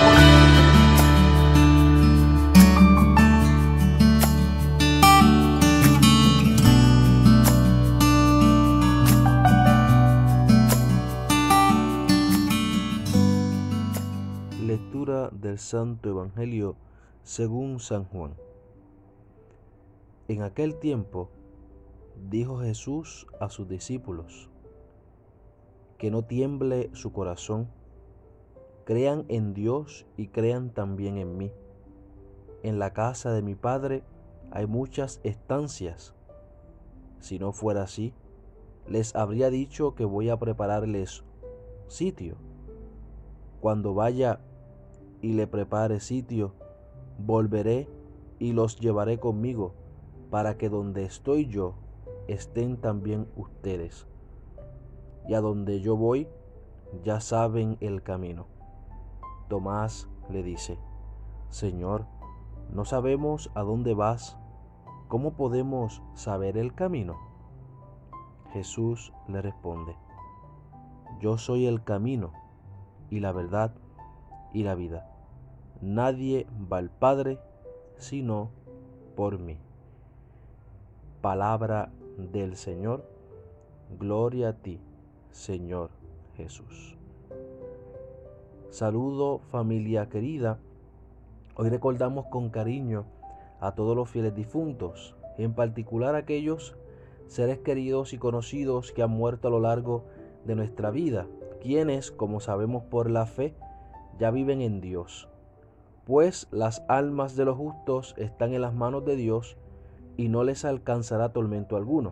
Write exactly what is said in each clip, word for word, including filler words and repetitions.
Lectura del Santo Evangelio según San Juan. En aquel tiempo dijo Jesús a sus discípulos: que no tiemble su corazón, crean en Dios y crean también en mí. En la casa de mi Padre hay muchas estancias. Si no fuera así, les habría dicho que voy a prepararles sitio. Cuando vaya y le prepare sitio, volveré y los llevaré conmigo, para que donde estoy yo, estén también ustedes. Y a donde yo voy, ya saben el camino. Tomás le dice: Señor, no sabemos a dónde vas, ¿cómo podemos saber el camino? Jesús le responde: Yo soy el camino, y la verdad, y la vida. Nadie va al Padre sino por mí. Palabra del Señor. Gloria a ti, Señor Jesús. Saludo, familia querida. Hoy recordamos con cariño a todos los fieles difuntos, en particular aquellos seres queridos y conocidos que han muerto a lo largo de nuestra vida, quienes, como sabemos por la fe, ya viven en Dios. Pues las almas de los justos están en las manos de Dios y no les alcanzará tormento alguno.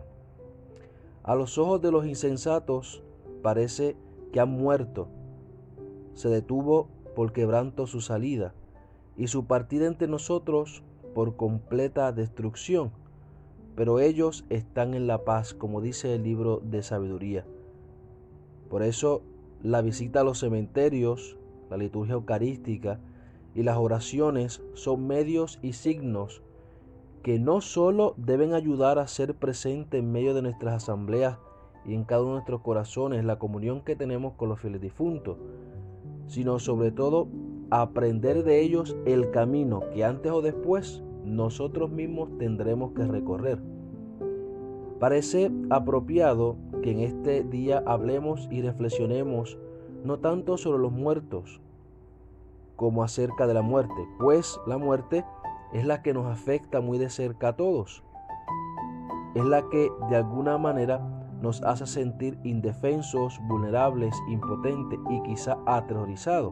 A los ojos de los insensatos parece que han muerto. Se detuvo por quebranto su salida y su partida entre nosotros por completa destrucción. Pero ellos están en la paz, como dice el libro de sabiduría. Por eso la visita a los cementerios, la liturgia eucarística y las oraciones son medios y signos que no solo deben ayudar a ser presente en medio de nuestras asambleas y en cada uno de nuestros corazones la comunión que tenemos con los fieles difuntos, sino sobre todo aprender de ellos el camino que antes o después nosotros mismos tendremos que recorrer. Parece apropiado que en este día hablemos y reflexionemos no tanto sobre los muertos como acerca de la muerte, pues la muerte es la que nos afecta muy de cerca a todos. Es la que de alguna manera nos hace sentir indefensos, vulnerables, impotentes y quizá aterrorizados.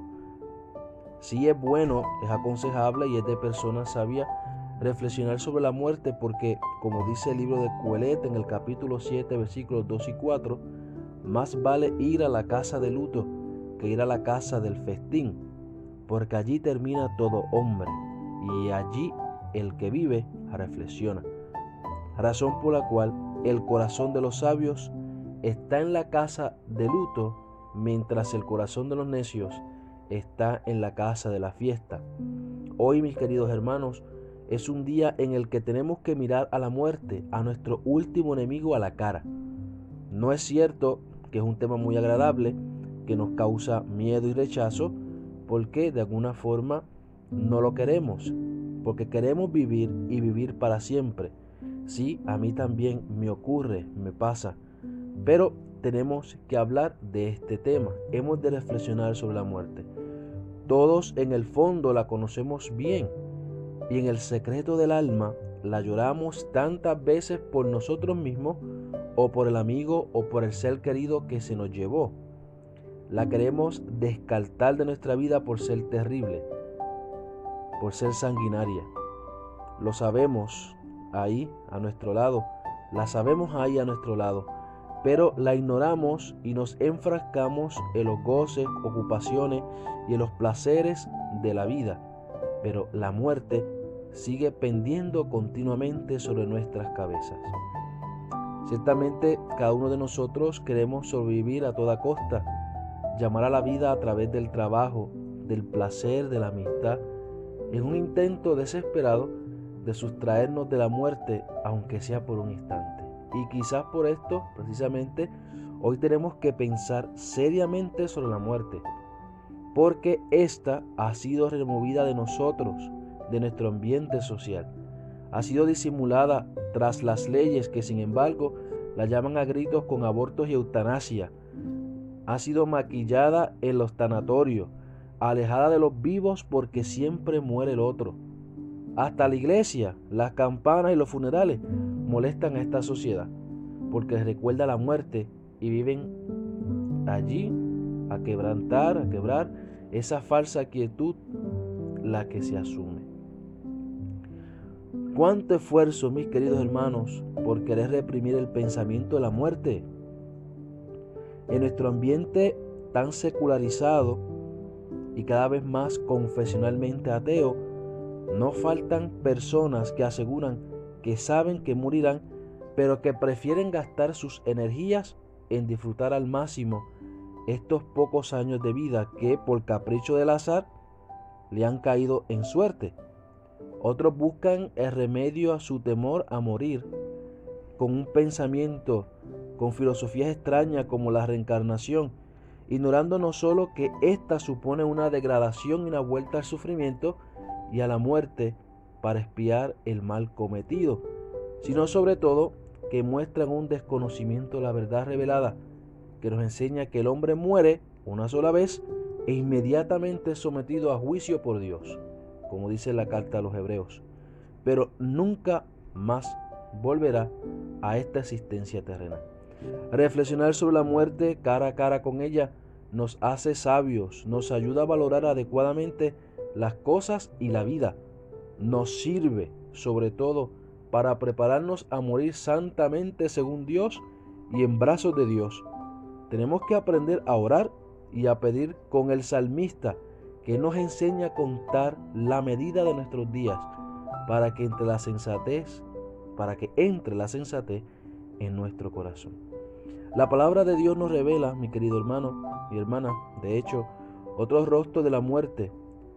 Sí es bueno, es aconsejable y es de persona sabia reflexionar sobre la muerte porque, como dice el libro de Coelet en el capítulo siete, versículos dos y cuatro, más vale ir a la casa de luto que ir a la casa del festín, porque allí termina todo hombre y allí el que vive reflexiona. Razón por la cual el corazón de los sabios está en la casa de luto, mientras el corazón de los necios está en la casa de la fiesta. Hoy, mis queridos hermanos, es un día en el que tenemos que mirar a la muerte, a nuestro último enemigo, a la cara. No es cierto que es un tema muy agradable, que nos causa miedo y rechazo, porque de alguna forma no lo queremos, porque queremos vivir y vivir para siempre. Sí, a mí también me ocurre, me pasa, pero tenemos que hablar de este tema, hemos de reflexionar sobre la muerte. Todos en el fondo la conocemos bien y en el secreto del alma la lloramos tantas veces por nosotros mismos o por el amigo o por el ser querido que se nos llevó. La queremos descartar de nuestra vida por ser terrible, por ser sanguinaria. Lo sabemos ahí a nuestro lado, la sabemos ahí a nuestro lado, pero la ignoramos y nos enfrascamos en los goces, ocupaciones y en los placeres de la vida. Pero la muerte sigue pendiendo continuamente sobre nuestras cabezas. Ciertamente cada uno de nosotros queremos sobrevivir a toda costa, llamar a la vida a través del trabajo, del placer, de la amistad, en un intento desesperado de sustraernos de la muerte, aunque sea por un instante. Y quizás por esto, precisamente, hoy tenemos que pensar seriamente sobre la muerte. porque ésta ha sido removida de nosotros, de nuestro ambiente social. Ha sido disimulada tras las leyes que, sin embargo, la llaman a gritos con abortos y eutanasia. Ha sido maquillada en los tanatorios, alejada de los vivos porque siempre muere el otro. Hasta la iglesia, las campanas y los funerales molestan a esta sociedad porque les recuerda la muerte y viven allí a quebrantar, a quebrar esa falsa quietud la que se asume. ¿Cuánto esfuerzo, mis queridos hermanos, por querer reprimir el pensamiento de la muerte? En nuestro ambiente tan secularizado y cada vez más confesionalmente ateo, no faltan personas que aseguran que saben que morirán, pero que prefieren gastar sus energías en disfrutar al máximo estos pocos años de vida que por capricho del azar le han caído en suerte. Otros buscan el remedio a su temor a morir con un pensamiento, con filosofías extrañas como la reencarnación, ignorando no solo que ésta supone una degradación y una vuelta al sufrimiento y a la muerte para expiar el mal cometido, sino sobre todo que muestran un desconocimiento de la verdad revelada, que nos enseña que el hombre muere una sola vez e inmediatamente es sometido a juicio por Dios, como dice la carta a los Hebreos, pero nunca más volverá a esta existencia terrena. Reflexionar sobre la muerte cara a cara con ella nos hace sabios, nos ayuda a valorar adecuadamente las cosas y la vida. Nos sirve, sobre todo, para prepararnos a morir santamente según Dios y en brazos de Dios. Tenemos que aprender a orar y a pedir con el salmista, que nos enseña a contar la medida de nuestros días, para que entre la sensatez, para que entre la sensatez en nuestro corazón. La palabra de Dios nos revela, mi querido hermano y hermana, de hecho, otro rostro de la muerte,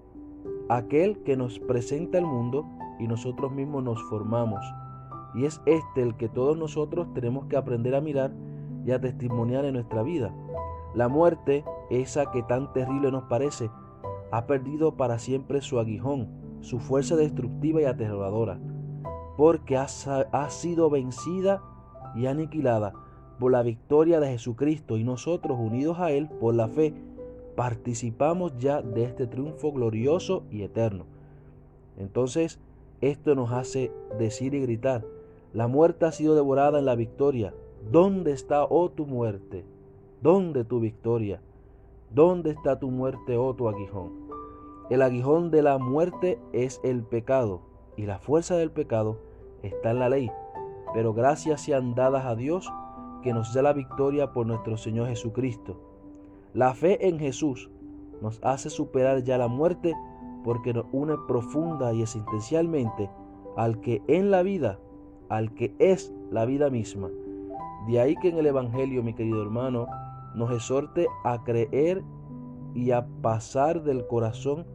aquel que nos presenta el mundo y nosotros mismos nos formamos. Y es este el que todos nosotros tenemos que aprender a mirar y a testimoniar en nuestra vida. La muerte, esa que tan terrible nos parece, ha perdido para siempre su aguijón, su fuerza destructiva y aterradora, porque ha, ha sido vencida y aniquilada por la victoria de Jesucristo, y nosotros, unidos a Él por la fe, participamos ya de este triunfo glorioso y eterno. Entonces, esto nos hace decir y gritar: la muerte ha sido devorada en la victoria. ¿Dónde está, oh tu muerte? ¿Dónde tu victoria? ¿Dónde está tu muerte, oh tu aguijón? El aguijón de la muerte es el pecado, y la fuerza del pecado está en la ley. Pero gracias sean dadas a Dios, que nos da la victoria por nuestro Señor Jesucristo. La fe en Jesús nos hace superar ya la muerte, porque nos une profunda y existencialmente al que en la vida, al que es la vida misma. De ahí que en el Evangelio, mi querido hermano, nos exhorte a creer y a pasar del corazón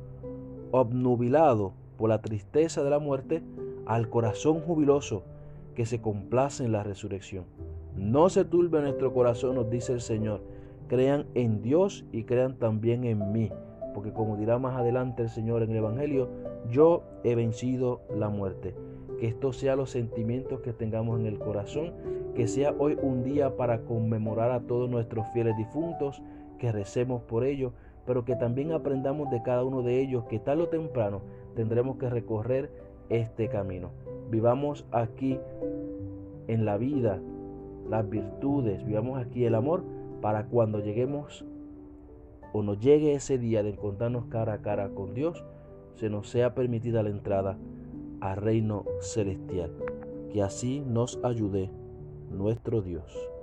obnubilado por la tristeza de la muerte al corazón jubiloso que se complace en la resurrección. No se turbe nuestro corazón, nos dice el Señor. Crean en Dios y crean también en mí, porque como dirá más adelante el Señor en el Evangelio, yo he vencido la muerte. Que estos sean los sentimientos que tengamos en el corazón, que sea hoy un día para conmemorar a todos nuestros fieles difuntos, que recemos por ellos, pero que también aprendamos de cada uno de ellos que tarde o temprano tendremos que recorrer este camino. Vivamos aquí en la vida las virtudes, vivamos aquí el amor, para cuando lleguemos o nos llegue ese día de encontrarnos cara a cara con Dios, se nos sea permitida la entrada al reino celestial. Que así nos ayude nuestro Dios.